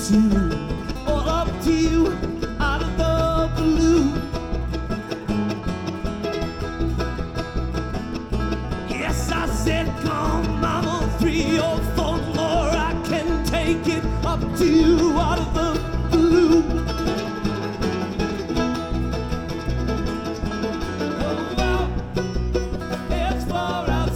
soon, all up to you out of the blue. Yes, I said, come, mama, 3 or 4 more. I can take it up to you out of the